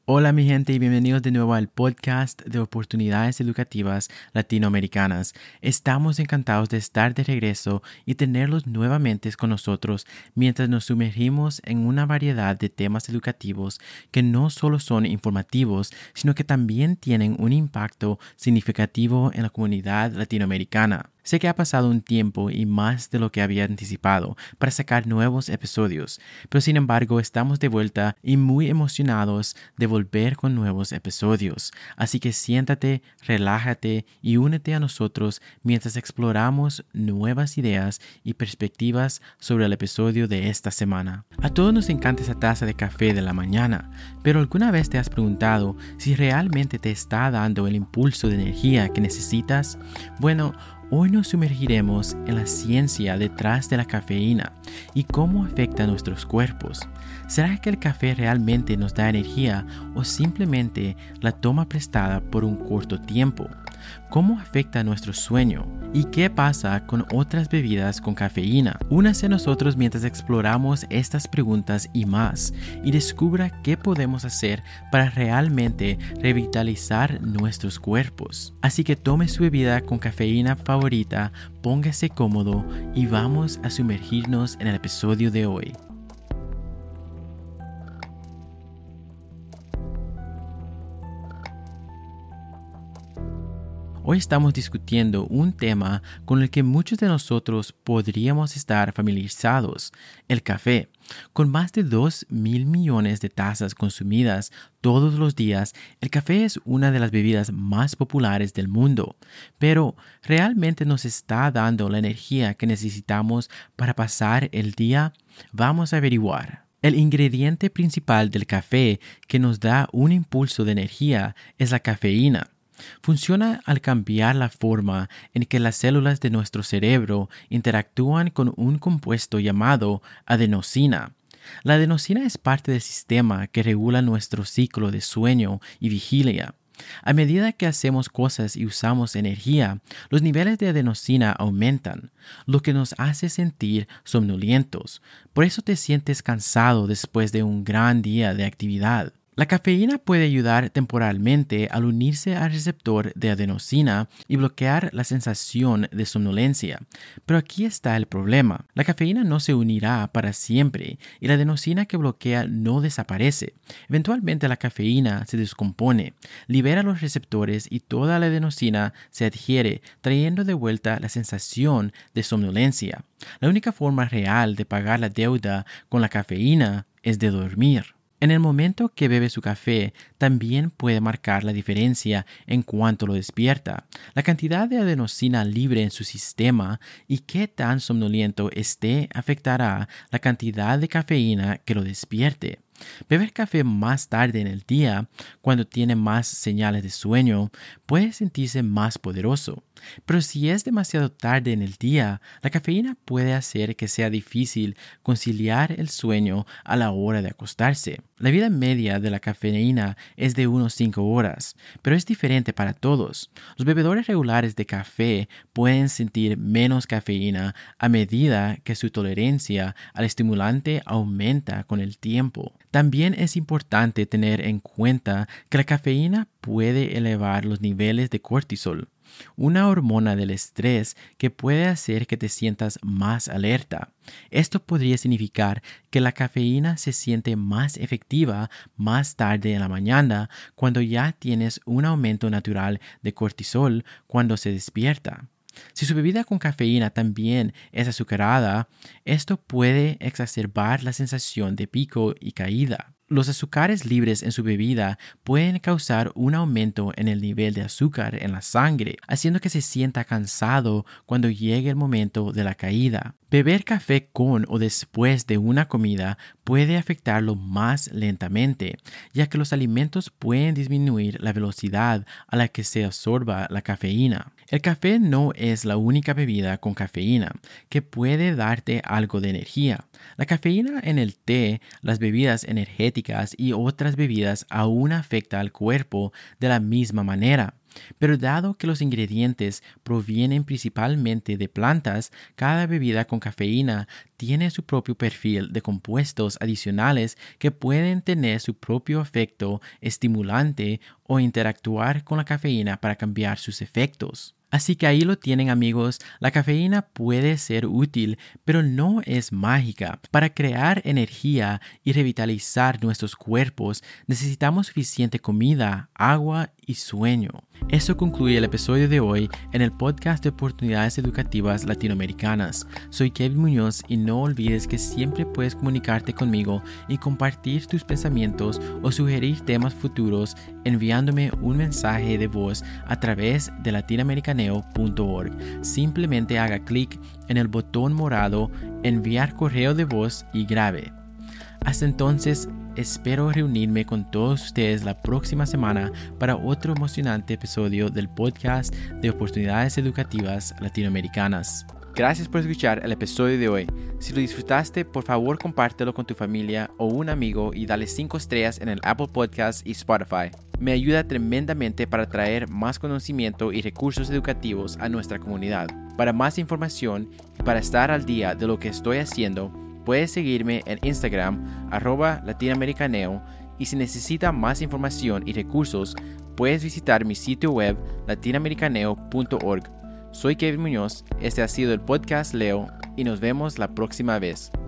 Hola mi gente y bienvenidos de nuevo al podcast de oportunidades educativas latinoamericanas. Estamos encantados de estar de regreso y tenerlos nuevamente con nosotros mientras nos sumergimos en una variedad de temas educativos que no solo son informativos, sino que también tienen un impacto significativo en la comunidad latinoamericana. Sé que ha pasado un tiempo y más de lo que había anticipado para sacar nuevos episodios, pero sin embargo estamos de vuelta y muy emocionados de volver con nuevos episodios. Así que siéntate, relájate y únete a nosotros mientras exploramos nuevas ideas y perspectivas sobre el episodio de esta semana. A todos nos encanta esa taza de café de la mañana, pero ¿alguna vez te has preguntado si realmente te está dando el impulso de energía que necesitas? Bueno, hoy nos sumergiremos en la ciencia detrás de la cafeína y cómo afecta a nuestros cuerpos. ¿Será que el café realmente nos da energía o simplemente la toma prestada por un corto tiempo? ¿Cómo afecta a nuestro sueño? ¿Y qué pasa con otras bebidas con cafeína? Únase a nosotros mientras exploramos estas preguntas y más, y descubra qué podemos hacer para realmente revitalizar nuestros cuerpos. Así que tome su bebida con cafeína favorita, póngase cómodo y vamos a sumergirnos en el episodio de hoy. Hoy estamos discutiendo un tema con el que muchos de nosotros podríamos estar familiarizados, el café. Con más de 2.000 millones de tazas consumidas todos los días, el café es una de las bebidas más populares del mundo. Pero, ¿realmente nos está dando la energía que necesitamos para pasar el día? Vamos a averiguar. El ingrediente principal del café que nos da un impulso de energía es la cafeína. Funciona al cambiar la forma en que las células de nuestro cerebro interactúan con un compuesto llamado adenosina. La adenosina es parte del sistema que regula nuestro ciclo de sueño y vigilia. A medida que hacemos cosas y usamos energía, los niveles de adenosina aumentan, lo que nos hace sentir somnolientos. Por eso te sientes cansado después de un gran día de actividad. La cafeína puede ayudar temporalmente al unirse al receptor de adenosina y bloquear la sensación de somnolencia. Pero aquí está el problema. La cafeína no se unirá para siempre y la adenosina que bloquea no desaparece. Eventualmente la cafeína se descompone, libera los receptores y toda la adenosina se adhiere, trayendo de vuelta la sensación de somnolencia. La única forma real de pagar la deuda con la cafeína es de dormir. En el momento que bebe su café, también puede marcar la diferencia en cuanto lo despierta, la cantidad de adenosina libre en su sistema y qué tan somnoliento esté afectará la cantidad de cafeína que lo despierte. Beber café más tarde en el día, cuando tiene más señales de sueño, puede sentirse más poderoso. Pero si es demasiado tarde en el día, la cafeína puede hacer que sea difícil conciliar el sueño a la hora de acostarse. La vida media de la cafeína es de unos 5 horas, pero es diferente para todos. Los bebedores regulares de café pueden sentir menos cafeína a medida que su tolerancia al estimulante aumenta con el tiempo. También es importante tener en cuenta que la cafeína puede elevar los niveles de cortisol, una hormona del estrés que puede hacer que te sientas más alerta. Esto podría significar que la cafeína se siente más efectiva más tarde en la mañana cuando ya tienes un aumento natural de cortisol cuando se despierta. Si su bebida con cafeína también es azucarada, esto puede exacerbar la sensación de pico y caída. Los azúcares libres en su bebida pueden causar un aumento en el nivel de azúcar en la sangre, haciendo que se sienta cansado cuando llegue el momento de la caída. Beber café con o después de una comida puede afectarlo más lentamente, ya que los alimentos pueden disminuir la velocidad a la que se absorba la cafeína. El café no es la única bebida con cafeína que puede darte algo de energía. La cafeína en el té, las bebidas energéticas y otras bebidas aún afecta al cuerpo de la misma manera. Pero dado que los ingredientes provienen principalmente de plantas, cada bebida con cafeína tiene su propio perfil de compuestos adicionales que pueden tener su propio efecto estimulante o interactuar con la cafeína para cambiar sus efectos. Así que ahí lo tienen, amigos, la cafeína puede ser útil, pero no es mágica. Para crear energía y revitalizar nuestros cuerpos, necesitamos suficiente comida, agua y sueño. Eso concluye el episodio de hoy en el podcast de Oportunidades Educativas Latinoamericanas. Soy Kevin Muñoz y no olvides que siempre puedes comunicarte conmigo y compartir tus pensamientos o sugerir temas futuros enviándome un mensaje de voz a través de latinoamericaneo.org. Simplemente haga clic en el botón morado Enviar correo de voz y grabe. Hasta entonces, espero reunirme con todos ustedes la próxima semana para otro emocionante episodio del podcast de Oportunidades Educativas Latinoamericanas. Gracias por escuchar el episodio de hoy. Si lo disfrutaste, por favor compártelo con tu familia o un amigo y dale 5 estrellas en el Apple Podcast y Spotify. Me ayuda tremendamente para traer más conocimiento y recursos educativos a nuestra comunidad. Para más información y para estar al día de lo que estoy haciendo, puedes seguirme en Instagram, @latinoamericaneo, y si necesita más información y recursos, puedes visitar mi sitio web latinoamericaneo.org. Soy Kevin Muñoz, este ha sido el podcast Leo y nos vemos la próxima vez.